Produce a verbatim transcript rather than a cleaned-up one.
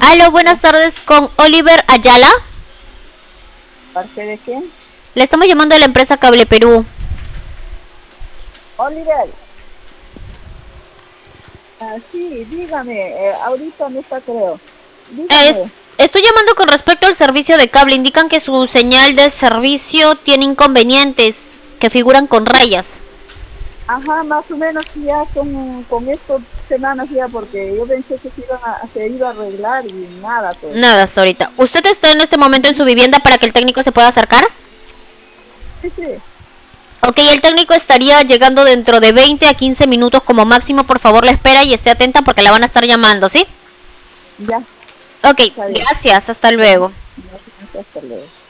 Aló, buenas tardes, con Oliver Ayala. ¿Parte de quién? Le estamos llamando de la empresa Cable Perú. Oliver. Ah, sí, dígame, eh, ahorita no está, creo. Es, Dígame. estoy llamando con respecto al servicio de cable. Indican que su señal de servicio tiene inconvenientes que figuran con rayas. Ajá, más o menos ya con, con estas semanas ya, porque yo pensé que se, iban a, se iba a arreglar y nada, pues. Nada, hasta ahorita. ¿Usted está en este momento en su vivienda para que el técnico se pueda acercar? Sí, sí, Ok, el técnico estaría llegando dentro de veinte a quince minutos como máximo. Por favor, la espera y esté atenta porque la van a estar llamando, ¿sí? ya, Ok, está bien. gracias. Hasta Bueno, luego. gracias, hasta luego.